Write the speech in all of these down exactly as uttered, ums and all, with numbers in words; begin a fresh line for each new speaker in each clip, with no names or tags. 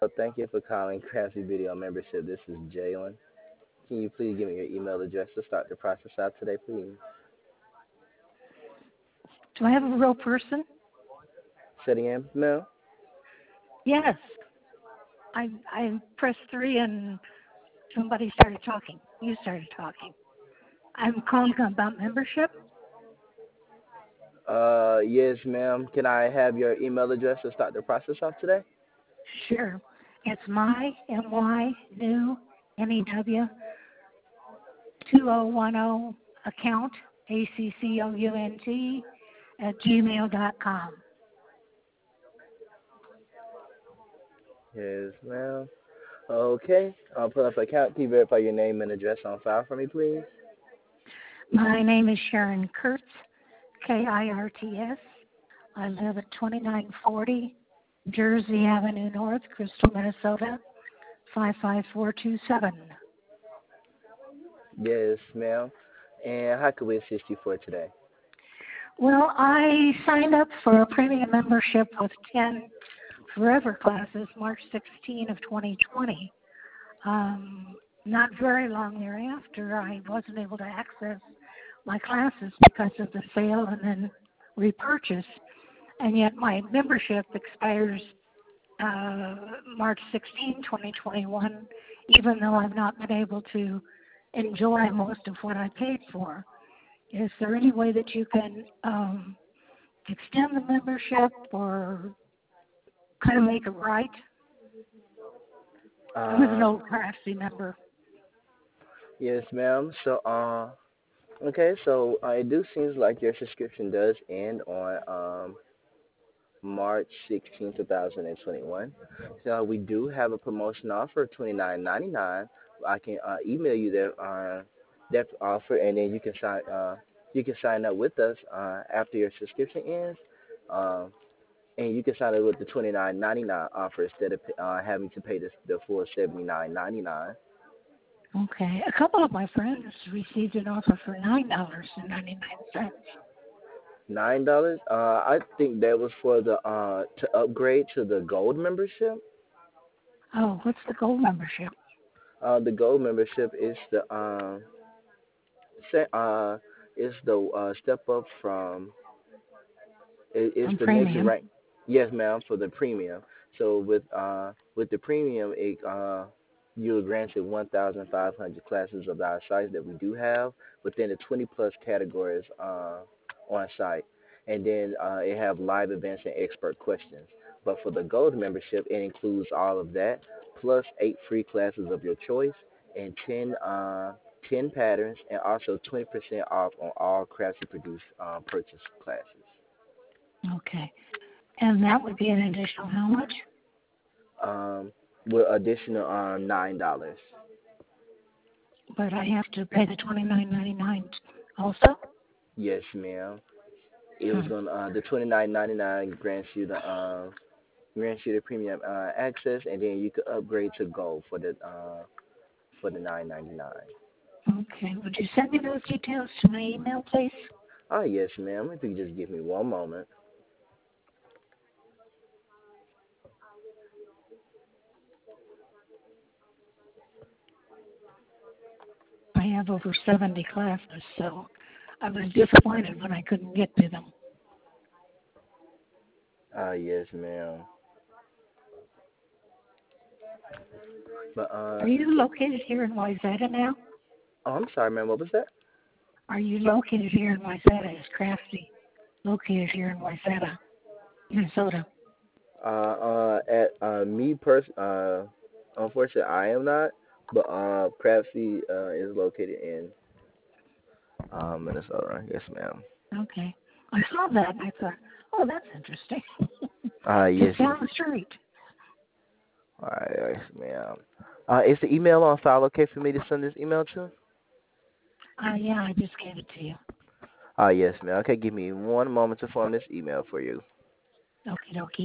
So thank you for calling Crafty Video Membership. This is Jalen. Can you please give me your email address to start the process out today, please?
Do I have a real person?
Say it again, Mel.
Yes. I I pressed three and somebody started talking. You started talking. I'm calling about membership.
Uh, yes, ma'am. Can I have your email address to start the process off today?
Sure. It's my M Y new N E W two oh one oh account A C C O U N T at gmail dot com.
Yes, ma'am. Okay. I'll pull up an account. Can you verify your name and address on file for me, please?
My name is Sharon Kurtz, K I R T S. I live at twenty-nine forty Jersey Avenue North, Crystal, Minnesota, five five four two seven.
Yes, ma'am. And how can we assist you for today?
Well, I signed up for a premium membership with ten Forever classes March sixteenth of twenty twenty. Um, not very long thereafter, I wasn't able to access my classes because of the sale and then repurchase. And yet my membership expires uh, March sixteenth, twenty twenty-one, even though I've not been able to enjoy most of what I paid for. Is there any way that you can um, extend the membership or kind of make it right? I was an
Uh,
old Craftsy member.
yes, ma'am. So, uh, okay, so uh, it do seems like your subscription does end on um March sixteenth, twenty twenty-one. So we do have a promotion offer, twenty nine ninety nine. I can uh, email you that uh, that offer, and then you can sign uh, you can sign up with us uh, after your subscription ends, uh, and you can sign up with the twenty nine ninety nine offer instead of uh, having to pay the the full seventy nine ninety nine.
Okay. A couple of my friends received an offer for nine dollars and ninety-nine cents.
Nine dollars. Uh, I think that was for the uh to upgrade to the gold membership.
Oh, what's the gold membership?
Uh, the gold membership is the um se- uh is the uh step up from it, it's
On
the next
premium.
rank. Yes, ma'am, for the premium. So with uh with the premium, it uh you're granted one thousand five hundred classes of our sites that we do have within the twenty plus categories uh on site, and then uh, it have live events and expert questions. But for the gold membership, it includes all of that plus eight free classes of your choice and ten uh ten patterns and also twenty percent off on all craftsy produced uh, purchase classes.
Okay. And that would be an additional how much?
Um, with additional um nine dollars.
But I have to pay the twenty-nine ninety-nine also?
Yes, ma'am. It was
Hmm.
gonna uh the twenty nine ninety nine grants you the um grants you the premium uh access, and then you could upgrade to gold for the uh for the nine ninety nine.
Okay. Would you send me those details to my email, please?
Oh yes, ma'am. If you could just give me one moment.
I have over seventy classes, so I was disappointed when I couldn't get to them.
Ah yes, ma'am. But uh
Are you located here in Wayzata now?
oh, I'm sorry, ma'am. What was that?
Are you located here in Wayzata? Is Crafty located here in Wayzata, Minnesota?
Uh uh at uh me pers uh unfortunately I am not, but uh Craftsy uh is located in uh Minnesota. Yes, ma'am.
Okay. I saw that and I thought, oh, that's interesting.
Uh yes,
Just down the street.
all right, yes, ma'am. Uh, is the email on file okay for me to send this email to?
Uh, yeah, I just gave it to you.
Uh, yes, ma'am. Okay, give me one moment to form this email for you.
Okie dokie.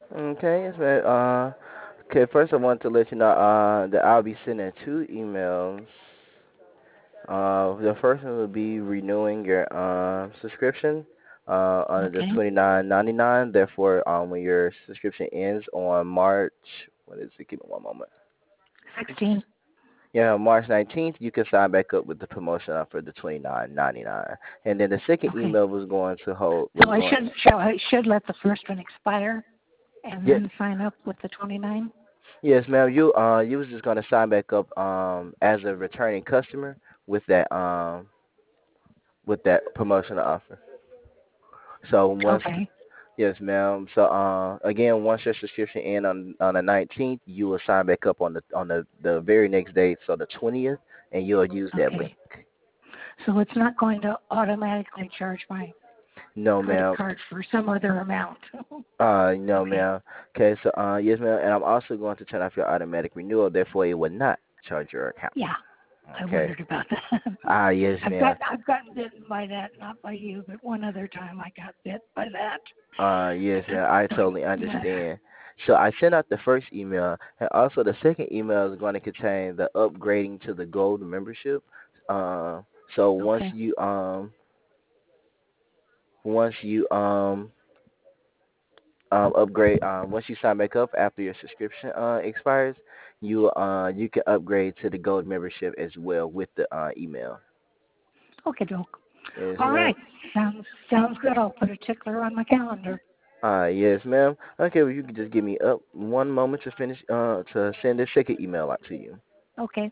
Okay, yes, man. Uh, okay, first I want to let you know uh, that I'll be sending two emails. Uh, the first one will be renewing your uh, subscription uh, on the
Okay.
twenty nine ninety nine. Therefore, um, when your subscription ends on March, what is it? Give me one moment.
sixteen.
Yeah, March nineteenth, you can sign back up with the promotion offer the twenty nine ninety nine. And then the second
Okay.
email was going to hold
So
was
I
going.
should shall I should let the first one expire and
Yeah,
then sign up with the twenty-nine?
yes, ma'am. You uh you was just gonna sign back up um as a returning customer with that um with that promotional offer. So once
Okay.
yes, ma'am. So uh again, once your subscription end on on the nineteenth, you will sign back up on the on the the very next day, so the twentieth, and you'll use that link.
Okay. So it's not going to automatically charge my
No,
credit
ma'am.
card for some other amount.
Uh, no,
Okay.
ma'am. Okay, so uh, yes, ma'am. And I'm also going to turn off your automatic renewal. Therefore, it will not charge your account.
Yeah, I
Okay.
wondered about that.
Ah, yes,
I've
ma'am.
got I've gotten bitten by that, not by you, but one other time I got bit by that.
Uh, yes, ma'am. I totally understand. So I sent out the first email, and also the second email is going to contain the upgrading to the gold membership. Uh, so once
Okay.
you um once you um um upgrade um once you sign back up after your subscription uh expires, you uh you can upgrade to the gold membership as well with the uh email.
Okay, doke.
Yes,
All
ma'am.
right. Sounds sounds good. I'll put a tickler on my calendar.
Uh, yes, ma'am. Okay, well, you can just give me up one moment to finish, uh, to send this second email out to you.
Okay.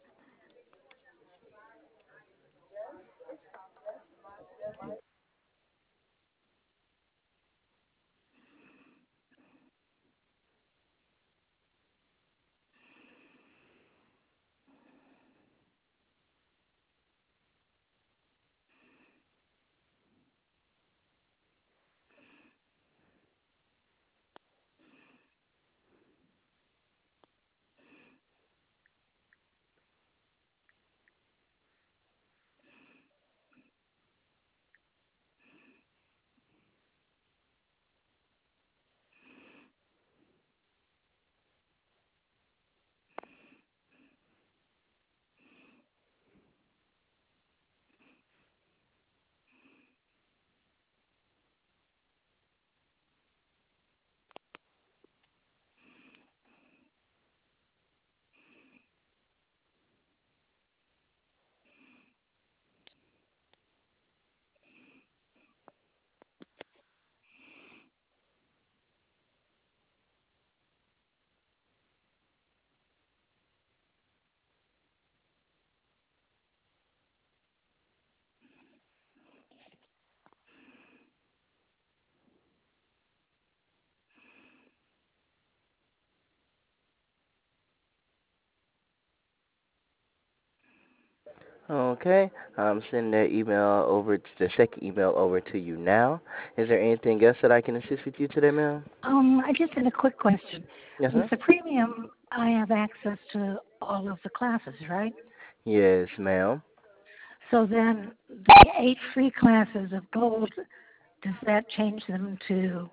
Okay, I'm sending that email over to the second email over to you now. Is there anything else that I can assist with you today, ma'am?
Um, I just had a quick question.
Yes,
With
ma'am.
the premium, I have access to all of the classes, right?
Yes, ma'am.
So then the eight free classes of gold, does that change them to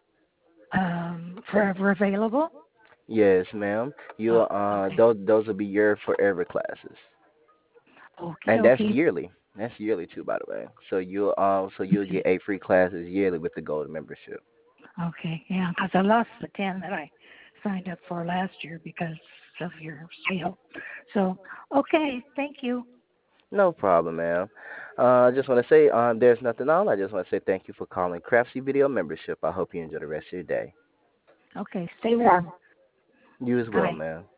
um, forever available?
Yes, ma'am. You
Oh,
uh,
okay.
those those will be your forever classes,
Okie
and that's
dokie.
yearly. That's yearly too, by the way. So you uh, so you'll
Okay.
get eight free classes yearly with the gold membership.
Okay. Yeah, because I lost the ten that I signed up for last year because of your sale. So, okay. Thank you.
No problem, ma'am. Uh, I just want to say, um, there's nothing on. I just want to say thank you for calling Craftsy Video Membership. I hope you enjoy the rest of your day.
Okay. Stay warm.
You as well,
Bye.
ma'am.